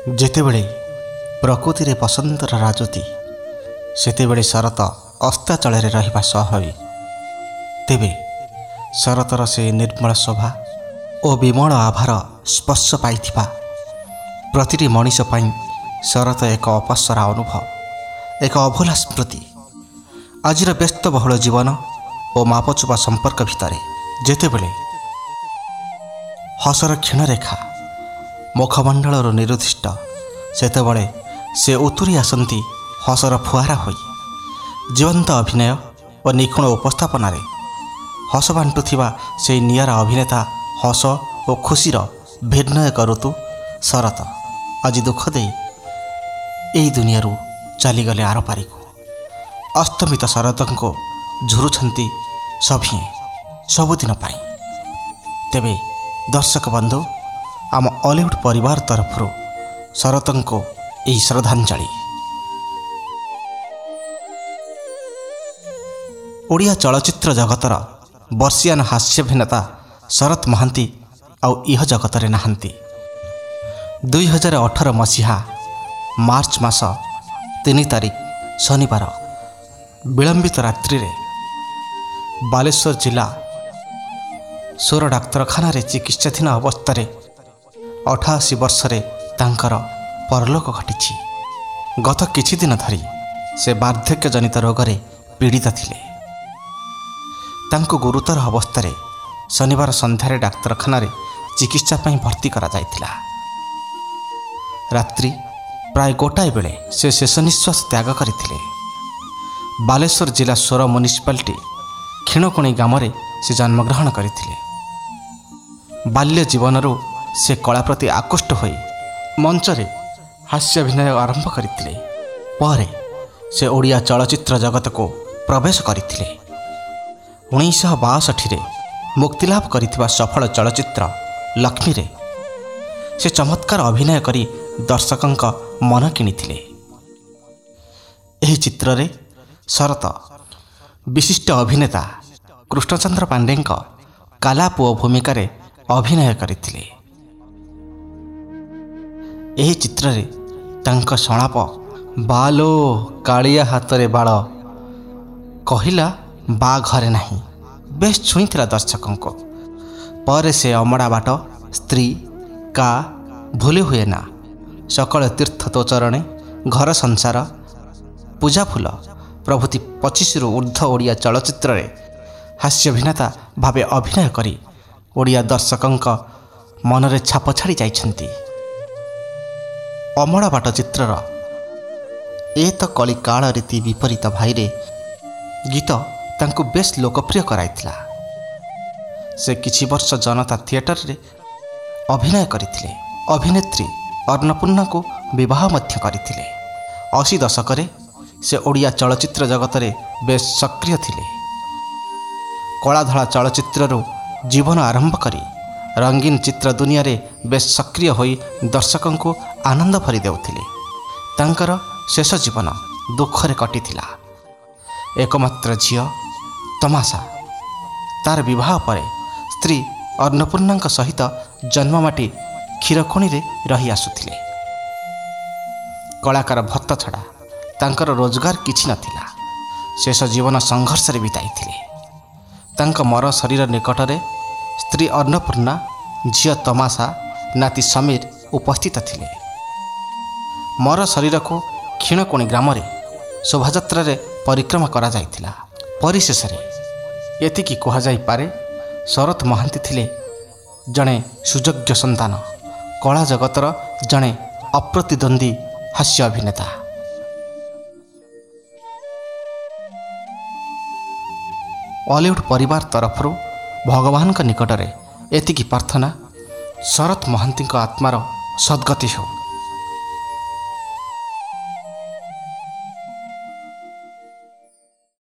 ଯେତେବେଳେ ପ୍ରକୃତିରେ ବସନ୍ତର ରାଜୁତି ସେତେବେଳେ ଶରତ ଅସ୍ତାଚଳରେ ରହିବା ସ୍ୱାଭାବିକ। ତେବେ ଶରତର ସେ ନିର୍ମଳ ଶୋଭା ଓ ବିମଳ ଆଭାର ସ୍ପର୍ଶ ପାଇଥିବା ପ୍ରତିଟି ମଣିଷ ପାଇଁ ଶରତ ଏକ ଅପସରା ଅନୁଭବ, ଏକ ଅଭୁଲା ସ୍ମୃତି। ଆଜିର ବ୍ୟସ୍ତବହୁଳ ଜୀବନ ଓ ମାପଚୁପା ସମ୍ପର୍କ ଭିତରେ ଯେତେବେଳେ ହସର କ୍ଷୀଣରେଖା ମୁଖମଣ୍ଡଳରୁ ନିରୁଦ୍ଦିଷ୍ଟ, ସେତେବେଳେ ସେ ଉତୁରି ଆସନ୍ତି ହସର ଫୁଆରା ହୋଇ। ଜୀବନ୍ତ ଅଭିନୟ ଓ ନିଖୁଣ ଉପସ୍ଥାପନାରେ ହସ ବାଣ୍ଟୁଥିବା ସେହି ନିଆରା ଅଭିନେତା, ହସ ଓ ଖୁସିର ଭିନ୍ନ ଏକ ଋତୁ ଶରତ ଆଜି ଦୁଃଖ ଦେଇ ଏହି ଦୁନିଆରୁ ଚାଲିଗଲେ ଆରପାରିକୁ। ଅସ୍ତମିତ ଶରତଙ୍କୁ ଝୁରୁଛନ୍ତି ସଭିଏଁ ସବୁଦିନ ପାଇଁ। ତେବେ ଦର୍ଶକ ବନ୍ଧୁ, ଆମ ଅଲିଉଡ୍ ପରିବାର ତରଫରୁ ଶରତଙ୍କୁ ଏହି ଶ୍ରଦ୍ଧାଞ୍ଜଳି। ଓଡ଼ିଆ ଚଳଚ୍ଚିତ୍ର ଜଗତର ବର୍ଷିୟାନ ହାସ୍ୟାଭିନେତା ଶରତ ମହାନ୍ତି ଆଉ ଇହ ଜଗତରେ ନାହାନ୍ତି। 2018 ମସିହା ମାର୍ଚ୍ଚ ମାସ 3 ତାରିଖ ଶନିବାର ବିଳମ୍ବିତ ରାତ୍ରିରେ ବାଲେଶ୍ୱର ଜିଲ୍ଲା ସୋର ଡାକ୍ତରଖାନାରେ ଚିକିତ୍ସାଧୀନ ଅବସ୍ଥାରେ 88 ବର୍ଷରେ ତାଙ୍କର ପରଲୋକ ଘଟିଛି। ଗତ କିଛି ଦିନ ଧରି ସେ ବାର୍ଦ୍ଧକ୍ୟଜନିତ ରୋଗରେ ପୀଡ଼ିତ ଥିଲେ। ତାଙ୍କୁ ଗୁରୁତର ଅବସ୍ଥାରେ ଶନିବାର ସନ୍ଧ୍ୟାରେ ଡାକ୍ତରଖାନାରେ ଚିକିତ୍ସା ପାଇଁ ଭର୍ତ୍ତି କରାଯାଇଥିଲା। ରାତ୍ରି ପ୍ରାୟ 1ଟାଏ ବେଳେ ସେ ଶେଷ ନିଶ୍ୱାସ ତ୍ୟାଗ କରିଥିଲେ। ବାଲେଶ୍ୱର ଜିଲ୍ଲା ସୋର ମ୍ୟୁନିସିପାଲିଟି କ୍ଷୀଣକୁଣି ଗ୍ରାମରେ ସେ ଜନ୍ମଗ୍ରହଣ କରିଥିଲେ। ବାଲ୍ୟ ଜୀବନରୁ ସେ କଳା ପ୍ରତି ଆକୃଷ୍ଟ ହୋଇ ମଞ୍ଚରେ ହାସ୍ୟାଭିନୟ ଆରମ୍ଭ କରିଥିଲେ। ପରେ ସେ ଓଡ଼ିଆ ଚଳଚ୍ଚିତ୍ର ଜଗତକୁ ପ୍ରବେଶ କରିଥିଲେ। 1962ରେ ମୁକ୍ତିଲାଭ କରିଥିବା ସଫଳ ଚଳଚ୍ଚିତ୍ର ଲକ୍ଷ୍ମୀରେ ସେ ଚମତ୍କାର ଅଭିନୟ କରି ଦର୍ଶକଙ୍କ ମନ କିଣିଥିଲେ। ଏହି ଚିତ୍ରରେ ଶରତ ବିଶିଷ୍ଟ ଅଭିନେତା କୃଷ୍ଣଚନ୍ଦ୍ର ପାଣ୍ଡେଙ୍କ କାଲା ପୁଅ ଭୂମିକାରେ ଅଭିନୟ କରିଥିଲେ। ଏହି ଚିତ୍ରରେ ତାଙ୍କ ସଂଳାପ ବାଲୋ କାଳିଆ ହାତରେ ବାଳ କହିଲା ବା ଘରେ ନାହିଁ ବେଶ୍ ଛୁଇଁଥିଲା ଦର୍ଶକଙ୍କୁ। ପରେ ସେ ଅମଡ଼ା ବାଟ, ସ୍ତ୍ରୀ, କା ଭୁଲି ହୁଏ ନା, ସକଳ ତୀର୍ଥ ତୋ ଚରଣେ, ଘର ସଂସାର, ପୂଜା ଫୁଲ ପ୍ରଭୃତି 25ରୁ ଉର୍ଦ୍ଧ୍ୱ ଓଡ଼ିଆ ଚଳଚ୍ଚିତ୍ରରେ ହାସ୍ୟାଭିନେତା ଭାବେ ଅଭିନୟ କରି ଓଡ଼ିଆ ଦର୍ଶକଙ୍କ ମନରେ ଛାପ ଛାଡ଼ି ଯାଇଛନ୍ତି। ଅମଡ଼ା ବାଟ ଚିତ୍ରର ଏ ତ କଳି କାଳ ରୀତି ବିପରୀତ ଭାଇରେ ଗୀତ ତାଙ୍କୁ ବେଶ୍ ଲୋକପ୍ରିୟ କରାଇଥିଲା। ସେ କିଛି ବର୍ଷ ଜନତା ଥିଏଟରରେ ଅଭିନୟ କରିଥିଲେ। ଅଭିନେତ୍ରୀ ଅନ୍ନପୂର୍ଣ୍ଣାଙ୍କୁ ବିବାହ ମଧ୍ୟ କରିଥିଲେ। 80 ଦଶକରେ ସେ ଓଡ଼ିଆ ଚଳଚ୍ଚିତ୍ର ଜଗତରେ ବେଶ୍ ସକ୍ରିୟ ଥିଲେ। କଳାଧଳା ଚଳଚ୍ଚିତ୍ରରୁ ଜୀବନ ଆରମ୍ଭ କରି ରଙ୍ଗୀନ ଚିତ୍ର ଦୁନିଆରେ ବେଶ୍ ସକ୍ରିୟ ହୋଇ ଦର୍ଶକଙ୍କୁ ଆନନ୍ଦ ଭରି ଦେଉଥିଲେ। ତାଙ୍କର ଶେଷ ଜୀବନ ଦୁଃଖରେ କଟିଥିଲା। ଏକମାତ୍ର ଝିଅ ତମାସା ତାର ବିବାହ ପରେ ସ୍ତ୍ରୀ ଅନ୍ନପୂର୍ଣ୍ଣାଙ୍କ ସହିତ ଜନ୍ମମାଟି କ୍ଷୀରଖଣିରେ ରହି ଆସୁଥିଲେ। କଳାକାର ଭତ୍ତା ଛଡ଼ା ତାଙ୍କର ରୋଜଗାର କିଛି ନଥିଲା। ଶେଷ ଜୀବନ ସଂଘର୍ଷରେ ବିତାଇଥିଲେ। ତାଙ୍କ ମର ଶରୀର ନିକଟରେ ସ୍ତ୍ରୀ ଅନ୍ନପୂର୍ଣ୍ଣା, ଝିଅ ତମାସା, ନାତି ସମୀର ଉପସ୍ଥିତ ଥିଲେ। ମର ଶରୀରକୁ କ୍ଷୀଣକୁଣି ଗ୍ରାମରେ ଶୋଭାଯାତ୍ରାରେ ପରିକ୍ରମା କରାଯାଇଥିଲା। ପରିଶେଷରେ ଏତିକି କୁହାଯାଇପାରେ, ଶରତ ମହାନ୍ତି ଥିଲେ ଜଣେ ସୁଯୋଗ୍ୟ ସନ୍ତାନ, କଳା ଜଗତର ଜଣେ ଅପ୍ରତିଦ୍ୱନ୍ଦ୍ୱୀ ହାସ୍ୟ ଅଭିନେତା। ଅଲିଉଡ୍ ପରିବାର ତରଫରୁ ଭଗବାନଙ୍କ ନିକଟରେ ଏତିକି ପ୍ରାର୍ଥନା, ଶରତ ମହାନ୍ତିଙ୍କ ଆତ୍ମାର ସଦ୍ଗତି ହେଉ।